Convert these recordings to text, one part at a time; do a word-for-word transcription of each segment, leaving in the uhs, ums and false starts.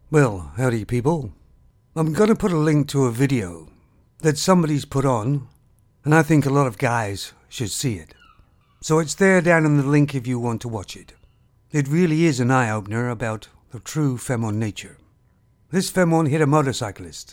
Well, howdy people. I'm going to put a link to a video that somebody's put on, and I think a lot of guys should see it. So it's there down in the link if you want to watch it. It really is an eye-opener about the true femme nature. This femme hit a motorcyclist,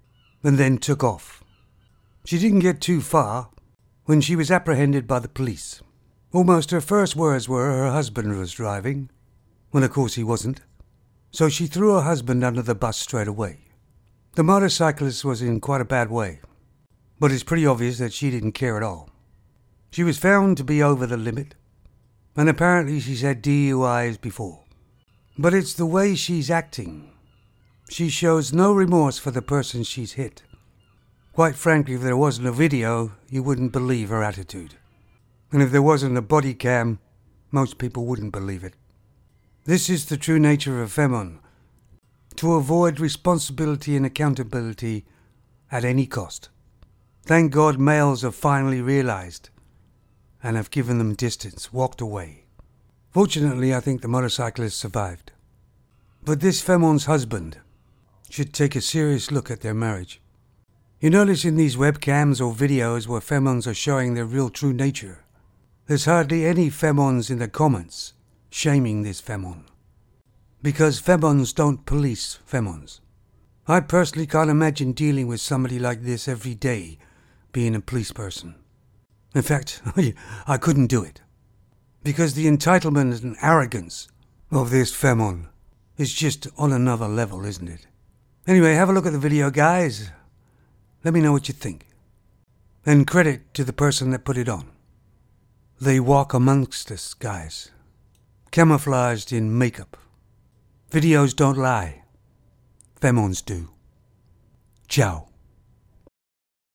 and then took off. She didn't get too far when she was apprehended by the police. Almost her first words were her husband was driving, when of course he wasn't. So she threw her husband under the bus straight away. The motorcyclist was in quite a bad way, but it's pretty obvious that she didn't care at all. She was found to be over the limit, and apparently she's had D U Is before. But it's the way she's acting. She shows no remorse for the person she's hit. Quite frankly, if there wasn't a video, you wouldn't believe her attitude. And if there wasn't a body cam, most people wouldn't believe it. This is the true nature of femme, to avoid responsibility and accountability at any cost. Thank God males have finally realized and have given them distance, walked away. Fortunately, I think the motorcyclist survived. But this femme's husband should take a serious look at their marriage. You notice in these webcams or videos where femmes are showing their real true nature, there's hardly any femmes in the comments shaming this femme. Because femmes don't police femmes. I personally can't imagine dealing with somebody like this every day, being a police person. In fact, I couldn't do it. Because the entitlement and arrogance of this femme is just on another level, isn't it? Anyway, have a look at the video, guys. Let me know what you think. And credit to the person that put it on. They walk amongst us, guys. Camouflaged in makeup. Videos don't lie. Femmes do. Ciao.